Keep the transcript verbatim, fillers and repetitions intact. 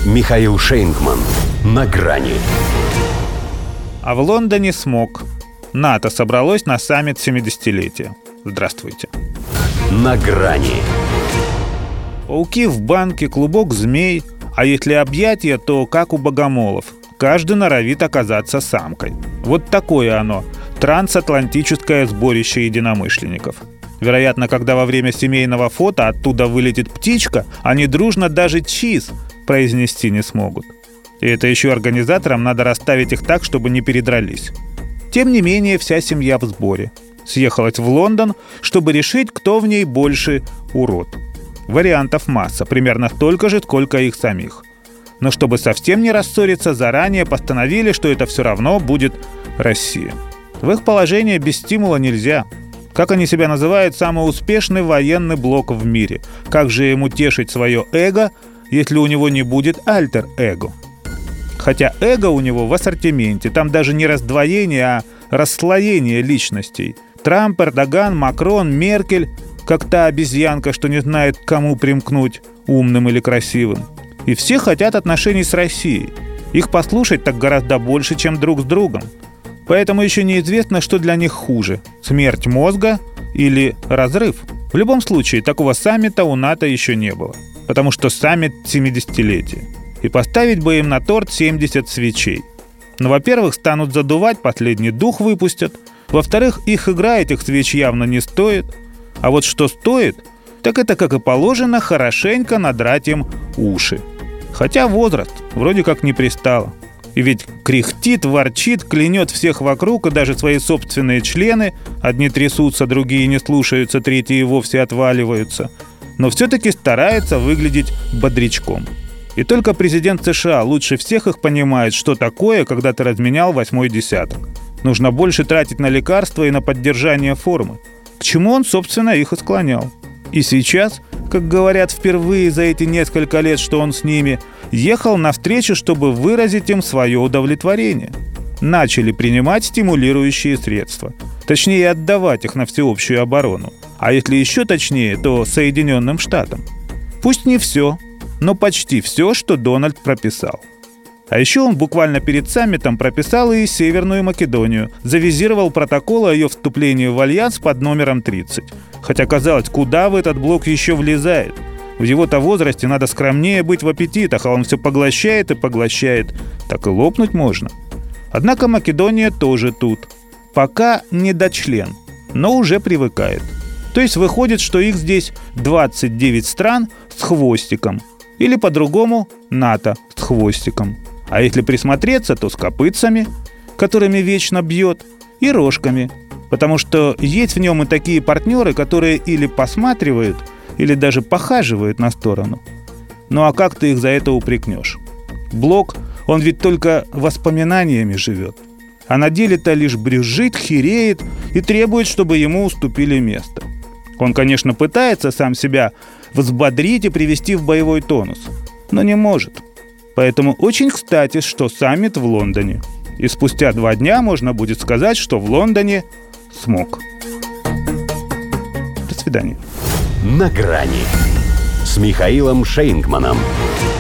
Михаил Шейнгман. На грани. А в Лондоне смог. НАТО собралось на саммит семидесятилетия. Здравствуйте. На грани. Пауки в банке, клубок змей. А если объятия, то как у богомолов. Каждый норовит оказаться самкой. Вот такое оно. Трансатлантическое сборище единомышленников. Вероятно, когда во время семейного фото оттуда вылетит птичка, они дружно даже «чиз» произнести не смогут. И это еще организаторам надо расставить их так, чтобы не передрались. Тем не менее, вся семья в сборе. Съехалась в Лондон, чтобы решить, кто в ней больше урод. Вариантов масса, примерно столько же, сколько их самих. Но чтобы совсем не рассориться, заранее постановили, что это все равно будет Россия. В их положении без стимула нельзя. Как они себя называют, самый успешный военный блок в мире. Как же ему тешить свое эго, если у него не будет альтер-эго? Хотя эго у него в ассортименте. Там даже не раздвоение, а расслоение личностей. Трамп, Эрдоган, Макрон, Меркель, как та обезьянка, что не знает, к кому примкнуть, умным или красивым. И все хотят отношений с Россией. Их послушать так гораздо больше, чем друг с другом. Поэтому еще неизвестно, что для них хуже – смерть мозга или разрыв. В любом случае, такого саммита у НАТО еще не было. Потому что саммит семидесятилетия. И поставить бы им на торт семьдесят свечей. Но, во-первых, станут задувать, последний дух выпустят. Во-вторых, их игра этих свеч явно не стоит. А вот что стоит, так это, как и положено, хорошенько надрать им уши. Хотя возраст вроде как не пристало. И ведь кряхтит, ворчит, клянет всех вокруг, и даже свои собственные члены. Одни трясутся, другие не слушаются, третьи вовсе отваливаются. Но все-таки старается выглядеть бодрячком. И только президент США лучше всех их понимает, что такое, когда ты разменял восьмой десяток. Нужно больше тратить на лекарства и на поддержание формы. К чему он, собственно, их и склонял. И сейчас, как говорят впервые за эти несколько лет, что он с ними, ехал навстречу, чтобы выразить им свое удовлетворение. Начали принимать стимулирующие средства. Точнее, отдавать их на всеобщую оборону. А если еще точнее, то Соединенным Штатам. Пусть не все, но почти все, что Дональд прописал. А еще он буквально перед саммитом прописал и Северную Македонию, завизировал протокол о ее вступлении в альянс под номером тридцать. Хотя, казалось, куда в этот блок еще влезает? В его-то возрасте надо скромнее быть в аппетитах, а он все поглощает и поглощает. Так и лопнуть можно. Однако Македония тоже тут. Пока не дочлен, но уже привыкает. То есть выходит, что их здесь двадцать девять стран с хвостиком. Или по-другому НАТО с хвостиком. А если присмотреться, то с копытцами, которыми вечно бьет, и рожками. Потому что есть в нем и такие партнеры, которые или посматривают, или даже похаживают на сторону. Ну а как ты их за это упрекнешь? Блок, он ведь только воспоминаниями живет. А на деле-то лишь брюзжит, хереет и требует, чтобы ему уступили место. Он, конечно, пытается сам себя взбодрить и привести в боевой тонус, но не может. Поэтому очень кстати, что саммит в Лондоне. И спустя два дня можно будет сказать, что в Лондоне смог. До свидания. На грани с Михаилом Шейнгманом.